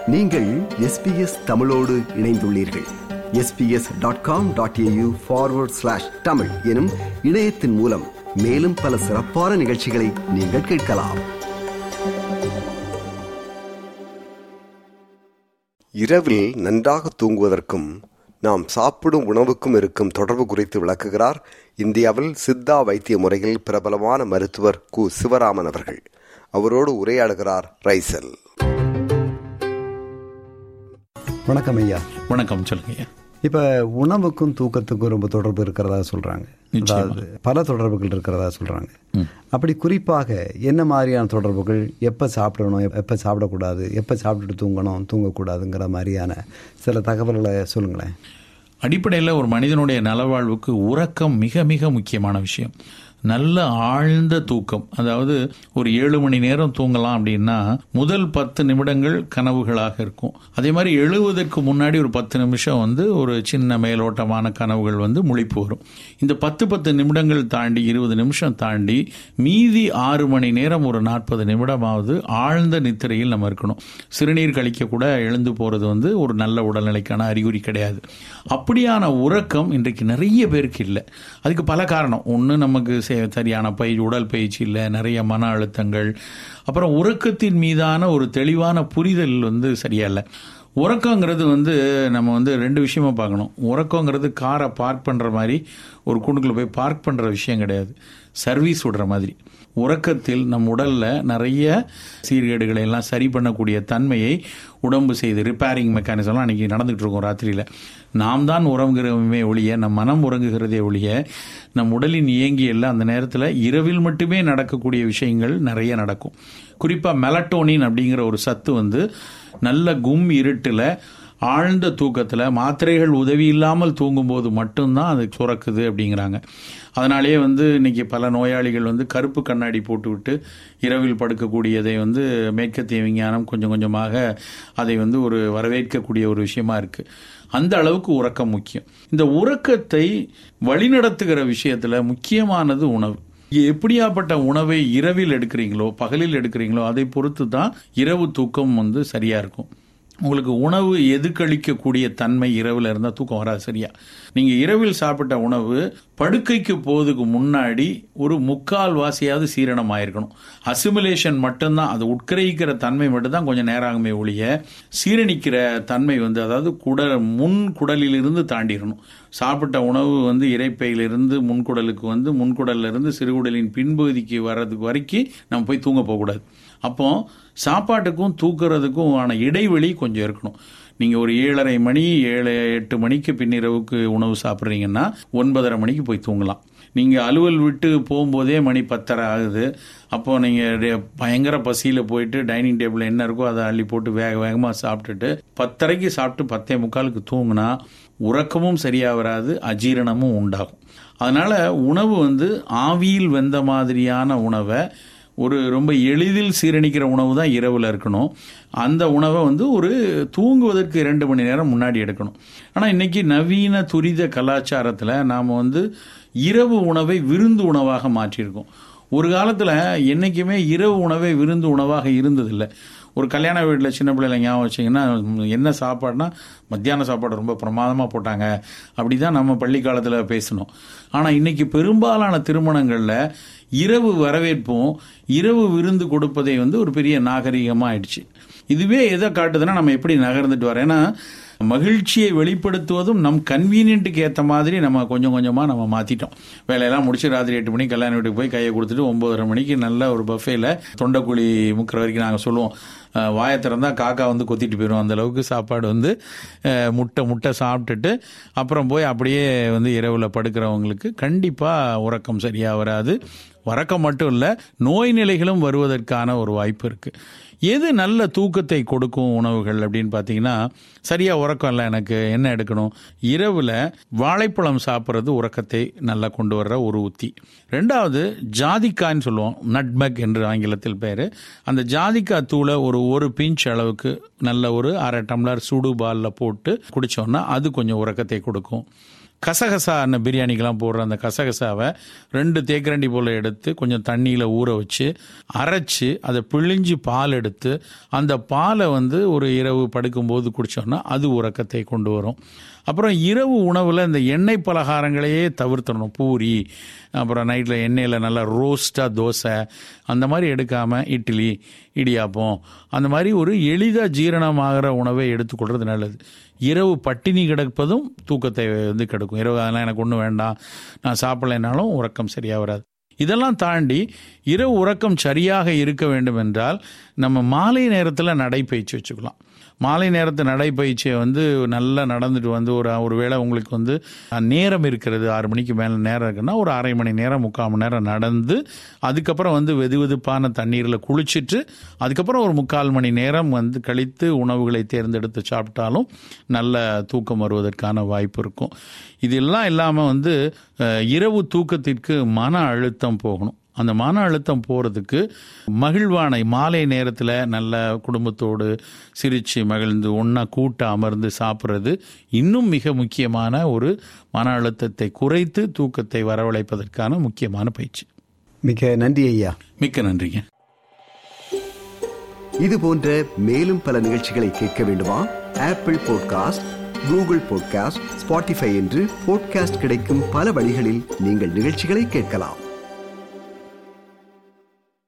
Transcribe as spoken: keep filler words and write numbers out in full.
நீங்கள் S B S தமிழோடு இணைந்துள்ளீர்கள். S B S dot com dot A U forward slash Tamil எனும் இணையத்தின் மூலம் மேலும் பல சிறப்பான நிகழ்ச்சிகளை நீங்கள் கேட்கலாம். இரவில் நன்றாக தூங்குவதற்கும் நாம் சாப்பிடும் உணவுக்கும் இருக்கும் தொடர்பு குறித்து விளக்குகிறார் இந்தியாவில் சித்தா வைத்திய முறையில் பிரபலமான மருத்துவர் கு சிவராமன் அவர்கள். அவரோடு உரையாடுகிறார் ரைசல். வணக்கம் ஐயா. வணக்கம். சொல்லுங்க ஐயா. இப்ப உணவுக்கும் தூக்கத்துக்கும் ரொம்ப தொடர்பு இருக்கிறதா சொல்றாங்க. அதாவது பல தொடர்புகள் இருக்கிறதா சொல்றாங்க. அப்படி குறிப்பாக என்ன மாதிரியான தொடர்புகள், எப்ப சாப்பிடணும், எப்ப சாப்பிடக்கூடாது, எப்ப சாப்பிட்டுட்டு தூங்கணும், தூங்கக்கூடாதுங்கிற மாதிரியான சில தகவல்களை சொல்லுங்களேன். அடிப்படையில் ஒரு மனிதனுடைய நலவாழ்வுக்கு உறக்கம் மிக மிக முக்கியமான விஷயம். நல்ல ஆழ்ந்த தூக்கம், அதாவது ஒரு ஏழு மணி நேரம் தூங்கலாம் அப்படின்னா முதல் பத்து நிமிடங்கள் கனவுகளாக இருக்கும். அதே மாதிரி எழுவதற்கு முன்னாடி ஒரு பத்து நிமிஷம் வந்து ஒரு சின்ன மேலோட்டமான கனவுகள் வந்து முழிப்பு வரும். இந்த பத்து பத்து நிமிடங்கள் தாண்டி இருபது நிமிஷம் தாண்டி மீதி ஆறு மணி நேரம் ஒரு நாற்பது நிமிடமாவது ஆழ்ந்த நித்திரையில் நம்ம இருக்கணும். சிறுநீர் கழிக்க கூட எழுந்து போறது வந்து ஒரு நல்ல உடல்நிலைக்கான அறிகுறி கிடையாது. அப்படியான உறக்கம் இன்றைக்கு நிறைய பேருக்கு இல்லை. அதுக்கு பல காரணம். ஒன்று, நமக்கு சரியான பயிற்சி, உடல் பயிற்சி இல்லை, நிறைய மன அழுத்தங்கள், அப்புறம் உறக்கத்தின் மீதான ஒரு தெளிவான புரிதல் வந்து சரியா இல்லை. உறக்கங்கிறது வந்து நம்ம வந்து ரெண்டு விஷயமா பார்க்கணும். உறக்கங்கிறது காரை பார்க் பண்ணுற மாதிரி ஒரு கூண்டுக்குள்ள போய் பார்க் பண்ணுற விஷயம் கிடையாது, சர்வீஸ் விடுற மாதிரி. உறக்கத்தில் நம் உடலில் நிறைய சீர்கேடுகளை எல்லாம் சரி பண்ணக்கூடிய தன்மையை உடம்பு செய்து ரிப்பேரிங் மெக்கானிசம்லாம் அன்றைக்கி நடந்துகிட்டு இருக்கோம். ராத்திரியில் நாம் தான் உறங்குகிறோமே ஒழிய, நம் மனம் உறங்குகிறதே ஒழிய நம் உடலின் இயங்கியெல்லாம் அந்த நேரத்தில் இரவில் மட்டுமே நடக்கக்கூடிய விஷயங்கள் நிறைய நடக்கும். குறிப்பாக மெலட்டோனின் அப்படிங்கிற ஒரு சத்து வந்து நல்ல கும் இருட்டில் ஆழ்ந்த தூக்கத்தில் மாத்திரைகள் உதவி இல்லாமல் தூங்கும்போது மட்டும்தான் அது சுரக்குது அப்படிங்கிறாங்க. அதனாலேயே வந்து இன்னைக்கு பல நோயாளிகள் வந்து கருப்பு கண்ணாடி போட்டுவிட்டு இரவில் படுக்கக்கூடியதை வந்து மேற்கத்திய விஞ்ஞானம் கொஞ்சம் கொஞ்சமாக அதை வந்து ஒரு வரவேற்கக்கூடிய ஒரு விஷயமா இருக்கு. அந்த அளவுக்கு உறக்கம் முக்கியம். இந்த உறக்கத்தை வழிநடத்துகிற விஷயத்துல முக்கியமானது உணவு. எப்படியாப்பட்ட உணவை இரவில் எடுக்கிறீங்களோ பகலில் எடுக்கிறீங்களோ அதை பொறுத்து தான் இரவு தூக்கம் வந்து சரியா இருக்கும். உங்களுக்கு உணவு எதுக்களிக்கக்கூடிய தன்மை இரவில் இருந்தால் தூக்கம் வராது சரியா. நீங்கள் இரவில் சாப்பிட்ட உணவு படுக்கைக்கு போவதுக்கு முன்னாடி ஒரு முக்கால் வாசியாவது சீரணம் ஆயிருக்கணும். அசிமுலேஷன் மட்டும்தான், அது உட்கிரகிக்கிற தன்மை மட்டும்தான் கொஞ்சம் நேரம் ஆகுமே ஒழிய சீரணிக்கிற தன்மை வந்து, அதாவது குடல் முன் குடலிலிருந்து தாண்டிடணும். சாப்பிட்ட உணவு வந்து இரைப்பையிலிருந்து முன்குடலுக்கு வந்து முன்குடலிருந்து சிறுகுடலின் பின்பகுதிக்கு வர்றதுக்கு வரைக்கும் நம்ம போய் தூங்க போகக்கூடாது. அப்போ சாப்பாட்டுக்கும் தூக்குறதுக்கும் ஆன இடைவெளி கொஞ்சம் இருக்கணும். நீங்கள் ஒரு ஏழரை மணி ஏழு எட்டு மணிக்கு பின்னிரவுக்கு உணவு சாப்பிட்றீங்கன்னா ஒன்பதரை மணிக்கு போய் தூங்கலாம். நீங்கள் அலுவல் விட்டு போகும்போதே மணி பத்தரை ஆகுது. அப்போது நீங்கள் பயங்கர பசியில் போயிட்டு டைனிங் டேபிள் என்ன இருக்கோ அதை அள்ளி போட்டு வேக வேகமாக சாப்பிட்டுட்டு பத்தரைக்கு சாப்பிட்டு பத்தே முக்காலுக்கு தூங்கினா உறக்கமும் சரியாக வராது, அஜீரணமும் உண்டாகும். அதனால் உணவு வந்து ஆவியில் வெந்த மாதிரியான உணவை, ஒரு ரொம்ப எளிதில் சீரணிக்கிற உணவு தான் இரவில் இருக்கணும். அந்த உணவை வந்து ஒரு தூங்குவதற்கு இரண்டு மணி நேரம் முன்னாடி எடுக்கணும். ஆனால் இன்னைக்கு நவீன துரித கலாச்சாரத்தில் நாம் வந்து இரவு உணவை விருந்து உணவாக மாற்றியிருக்கோம். ஒரு காலத்தில் என்றைக்குமே இரவு உணவை விருந்து உணவாக இருந்ததில்லை. ஒரு கல்யாண வீட்டில் சின்ன பிள்ளைல ஞாபகம் வச்சிங்கன்னா என்ன சாப்பாடுனா மத்தியான சாப்பாடு ரொம்ப பிரமாதமாக போட்டாங்க, அப்படி தான் நம்ம பள்ளி காலத்தில் பேசணும். ஆனால் இன்னைக்கு பெரும்பாலான திருமணங்களில் இரவு வரவேற்பும் இரவு விருந்து கொடுப்பதை வந்து ஒரு பெரிய நாகரிகமாக ஆயிடுச்சு. இதுவே எதை காட்டுதுன்னா நம்ம எப்படி நகர்ந்துட்டு வரோம். ஏன்னா மகிழ்ச்சியை வெளிப்படுத்துவதும் நம் கன்வீனியன்ட்டுக்கு ஏற்ற மாதிரி நம்ம கொஞ்சம் கொஞ்சமாக நம்ம மாற்றிட்டோம். வேலையெல்லாம் முடிச்சு ராத்திரி எட்டு மணிக்கு கல்யாண வீட்டுக்கு போய் கையை கொடுத்துட்டு ஒன்பதரை மணிக்கு நல்ல ஒரு பஃபேல தொண்டைக்குழி முக்கிற வரைக்கும் நாங்கள் சொல்லுவோம், வாயை திறந்தா காக்கா வந்து கொத்திட்டு போயிடும். அந்த அளவுக்கு சாப்பாடு வந்து முட்டை முட்டை சாப்பிட்டுட்டு அப்புறம் போய் அப்படியே வந்து இரவில் படுக்கிறவங்களுக்கு கண்டிப்பாக உறக்கம் சரியாக வராது. உறக்கம் மட்டும் இல்லை, நோய் நிலைகளும் வருவதற்கான ஒரு வாய்ப்பு இருக்குது. எது நல்ல தூக்கத்தை கொடுக்கும் உணவுகள் அப்படின்னு பார்த்தீங்கன்னா, சரியாக உறக்கம் இல்லை எனக்கு என்ன எடுக்கணும், இரவில் வாழைப்பழம் சாப்பிட்றது உறக்கத்தை நல்லா கொண்டு வர்ற ஒரு உத்தி. ரெண்டாவது ஜாதிக்காய்ன்னு சொல்லுவோம், நட்மெக் என்று ஆங்கிலத்தில் பேர். அந்த ஜாதிக்காய் தூளை ஒரு ஒரு பிஞ்ச் அளவுக்கு நல்ல ஒரு அரை டம்ளர் சுடு பாலில் போட்டு குடித்தோன்னா அது கொஞ்சம் உறக்கத்தை கொடுக்கும். கசகசா பிரியாணிக்கெல்லாம் போடுற அந்த கசகசாவை ரெண்டு தேக்கரண்டி போல் எடுத்து கொஞ்சம் தண்ணியில் ஊற வச்சு அரைச்சி அதை பிழிஞ்சு பால் எடுத்து அந்த பாலை வந்து ஒரு இரவு படுக்கும்போது குடித்தோம்னா அது உறக்கத்தை கொண்டு வரும். அப்புறம் இரவு உணவில் இந்த எண்ணெய் பலகாரங்களையே தவிர்த்தணும். பூரி, அப்புறம் நைட்டில் எண்ணெயில் நல்லா ரோஸ்ட்டாக தோசை அந்த மாதிரி எடுக்காமல் இட்லி, இடியாப்பம் அந்த மாதிரி ஒரு எளிதாக ஜீரணமாகிற உணவை எடுத்துக்கொள்வது நல்லது. இரவு பட்டினி கிடப்பதும் தூக்கத்தை வந்து கெடுக்கும். இரவு அதெல்லாம் எனக்கு ஒன்றும் வேண்டாம், நான் சாப்பிடலைனாலும் உறக்கம் சரியாக வராது. இதெல்லாம் தாண்டி இரவு உறக்கம் சரியாக இருக்க வேண்டும் என்றால் நம்ம மாலை நேரத்தில் நடைப்பயிற்சி வச்சுக்கலாம். மாலை நேரத்து நடைப்பயிற்சியை வந்து நல்லா நடந்துட்டு வந்து ஒரு ஒரு வேளை உங்களுக்கு வந்து நேரம் இருக்கிறது, ஆறு மணிக்கு மேலே நேரம் இருக்குன்னா ஒரு அரை மணி நேரம் முக்கால் மணி நேரம் நடந்து அதுக்கப்புறம் வந்து வெது வெதுப்பான தண்ணீரில் குளிச்சுட்டு அதுக்கப்புறம் ஒரு முக்கால் மணி நேரம் வந்து கழித்து உணவுகளை தேர்ந்தெடுத்து சாப்பிட்டாலும் நல்ல தூக்கம் வருவதற்கான வாய்ப்பு இருக்கும். இதெல்லாம் இல்லாமல் வந்து இரவு தூக்கத்திற்கு மன அழுத்தம் போகணும். அந்த மன அழுத்தம் போகிறதுக்கு மகிழ்வான மாலை நேரத்தில் நல்ல குடும்பத்தோடு சிரித்து மகிழ்ந்து ஒன்றா கூட்ட அமர்ந்து சாப்பிட்றது இன்னும் மிக முக்கியமான ஒரு மன அழுத்தத்தை குறைத்து தூக்கத்தை வரவழைப்பதற்கான முக்கியமான பயிற்சி. மிக நன்றி ஐயா. மிக்க நன்றிங்க. இது போன்ற மேலும் பல நிகழ்ச்சிகளை கேட்க வேண்டுமா? Apple podcast, Google podcast, Spotify என்று பாட்காஸ்ட் கிடைக்கும் பல வழிகளில் நீங்கள் நிகழ்ச்சிகளை கேட்கலாம்.